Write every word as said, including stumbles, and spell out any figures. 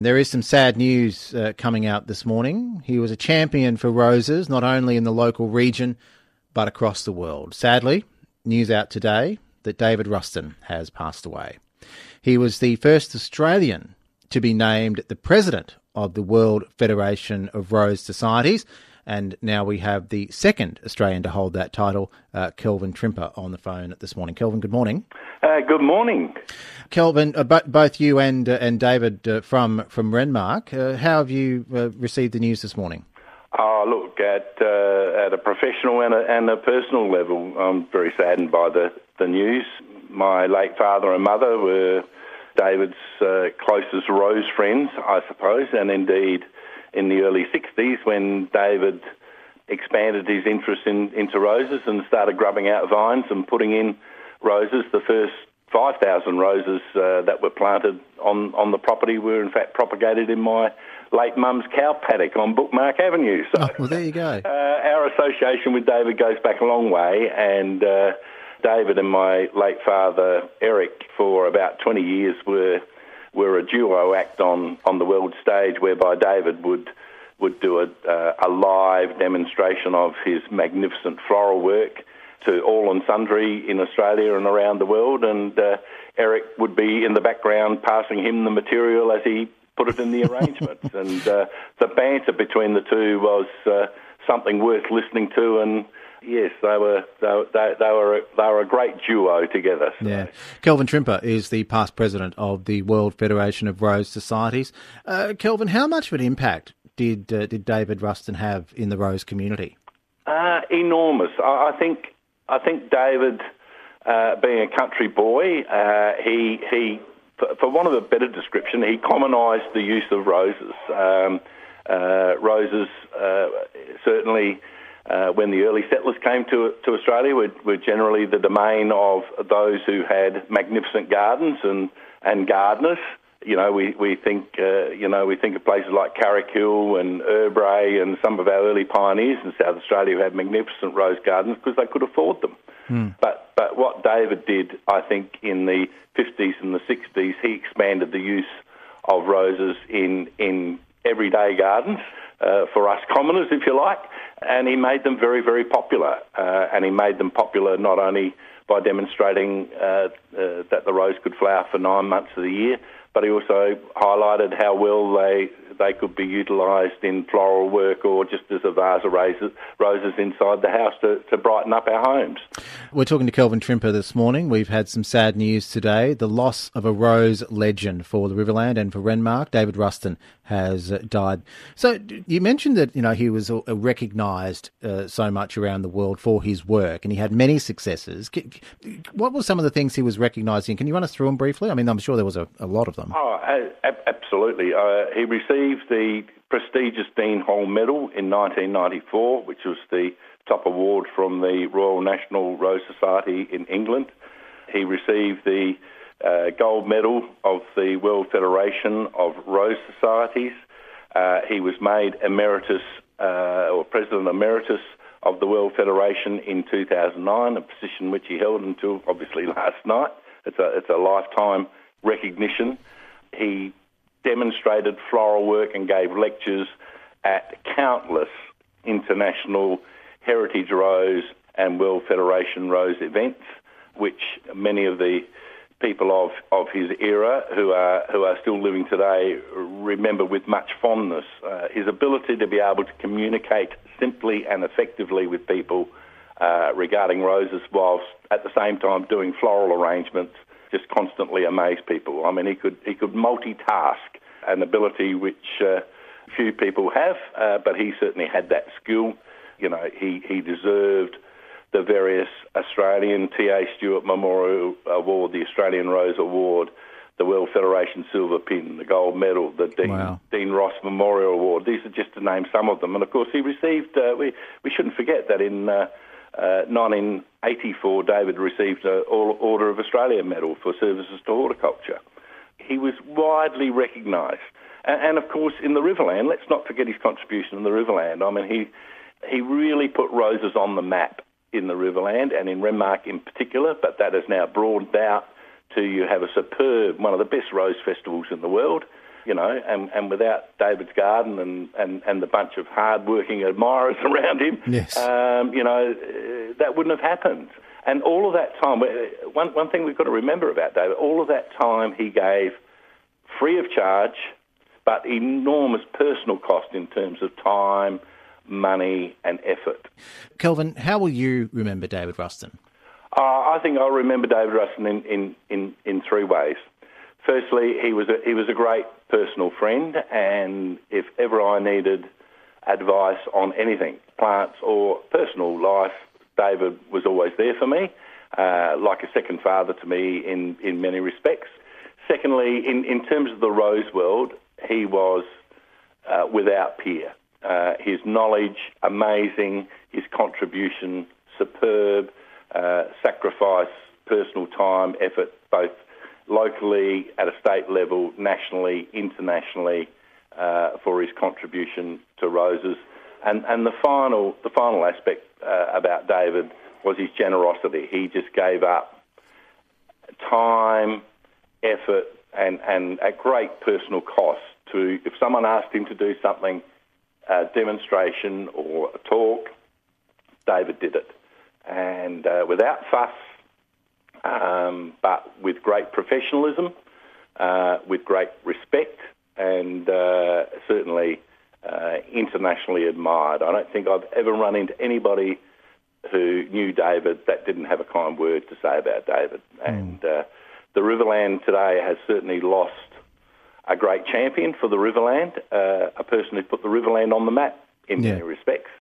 There is some sad news uh, coming out this morning. He was a champion for roses, not only in the local region, but across the world. Sadly, news out today that David Ruston has passed away. He was the first Australian to be named the president of the World Federation of Rose Societies, and now we have the second Australian to hold that title, uh, Kelvin Trimper, on the phone this morning. Kelvin, good morning. Uh, good morning. Kelvin, uh, bo- both you and uh, and David uh, from from Renmark, uh, how have you uh, received the news this morning? Oh, look, at uh, at a professional and a, and a personal level, I'm very saddened by the, the news. My late father and mother were David's uh, closest rose friends, I suppose, and indeed in the early sixties when David expanded his interest in, into roses and started grubbing out vines and putting in roses. The first five thousand roses uh, that were planted on, on the property were in fact propagated in my late mum's cow paddock on Bookmark Avenue. So, oh, well, there you go. Uh, our association with David goes back a long way, and uh, David and my late father, Eric, for about twenty years were were a duo act on, on the world stage, whereby David would would do a, uh, a live demonstration of his magnificent floral work to all and sundry in Australia and around the world, and uh, Eric would be in the background passing him the material as he put it in the arrangements. And uh, the banter between the two was uh, something worth listening to, and yes, they were they, they, they were a, they were a great duo together. So. Yeah, Kelvin Trimper is the past president of the World Federation of Rose Societies. Uh, Kelvin, how much of an impact did uh, did David Ruston have in the rose community? Uh, enormous. I, I think I think David, uh, being a country boy, uh, he he for, for want of a better description, he commonised the use of roses. Um, uh, roses uh, certainly. Uh, when the early settlers came to to Australia, were, were generally the domain of those who had magnificent gardens and, and gardeners. You know, we we think uh, you know we think of places like Carrickhill and Erbray and some of our early pioneers in South Australia who had magnificent rose gardens because they could afford them. Mm. But but what David did, I think, in the fifties and the sixties, he expanded the use of roses in in everyday gardens uh, for us commoners, if you like. And he made them very, very popular. Uh, and he made them popular not only by demonstrating uh, uh, that the rose could flower for nine months of the year, but he also highlighted how well they they could be utilised in floral work or just as a vase of roses, roses inside the house to, to brighten up our homes. We're talking to Kelvin Trimper this morning. We've had some sad news today. The loss of a rose legend for the Riverland and for Renmark. David Ruston has uh, died. So you mentioned that, you know, he was uh, recognised uh, so much around the world for his work, and he had many successes. What were some of the things he was recognising? Can you run us through them briefly? I mean, I'm sure there was a, a lot of them. Oh, absolutely. Uh, he received the prestigious Dean Hall Medal in nineteen ninety-four, which was the top award from the Royal National Rose Society in England. He received the uh, gold medal of the World Federation of Rose Societies. Uh, he was made emeritus uh, or president emeritus of the World Federation in two thousand nine, a position which he held until obviously last night. It's a, it's a lifetime recognition. He demonstrated floral work and gave lectures at countless international Heritage Rose and World Federation Rose events, which many of the people of, of his era who are who are still living today remember with much fondness. Uh, his ability to be able to communicate simply and effectively with people uh, regarding roses whilst at the same time doing floral arrangements just constantly amazed people. I mean, he could he could multitask, an ability which uh, few people have, uh, but he certainly had that skill. You know, he, he deserved the various Australian T A Stewart Memorial Award, the Australian Rose Award, the World Federation Silver Pin, the Gold Medal, the Dean, wow. Dean Ross Memorial Award. These are just to name some of them. And, of course, he received, uh, we, we shouldn't forget that in uh, uh, nineteen eighty-four, David received an Order of Australia Medal for services to horticulture. He was widely recognised. And, and, of course, in the Riverland, let's not forget his contribution in the Riverland. I mean, he he really put roses on the map in the Riverland and in Renmark in particular, but that has now broadened out to you have a superb, one of the best rose festivals in the world. you know, and, and without David's garden and, and, and the bunch of hard-working admirers around him, yes. um, you know, uh, that wouldn't have happened. And all of that time, one, one thing we've got to remember about David, all of that time he gave free of charge, but enormous personal cost in terms of time, money and effort. Kelvin, how will you remember David Ruston? Uh, I think I'll remember David Ruston in, in, in, in three ways. Firstly, he was a, he was a great personal friend, and if ever I needed advice on anything, plants or personal life, David was always there for me, uh, like a second father to me in, in many respects. Secondly, in, in terms of the rose world, he was uh, without peer. Uh, his knowledge, amazing, his contribution, superb, uh, sacrifice, personal time, effort, both locally, at a state level, nationally, internationally, uh, for his contribution to roses. And, and the final the final aspect uh, about David was his generosity. He just gave up time, effort, and, and at great personal cost to, if someone asked him to do something, a demonstration or a talk, David did it. And uh, without fuss, um, but with great professionalism, uh, with great respect, and uh, certainly uh, internationally admired. I don't think I've ever run into anybody who knew David that didn't have a kind word to say about David. Mm. And uh, the Riverland today has certainly lost a great champion for the Riverland, uh, a person who put the Riverland on the map in yeah. many respects.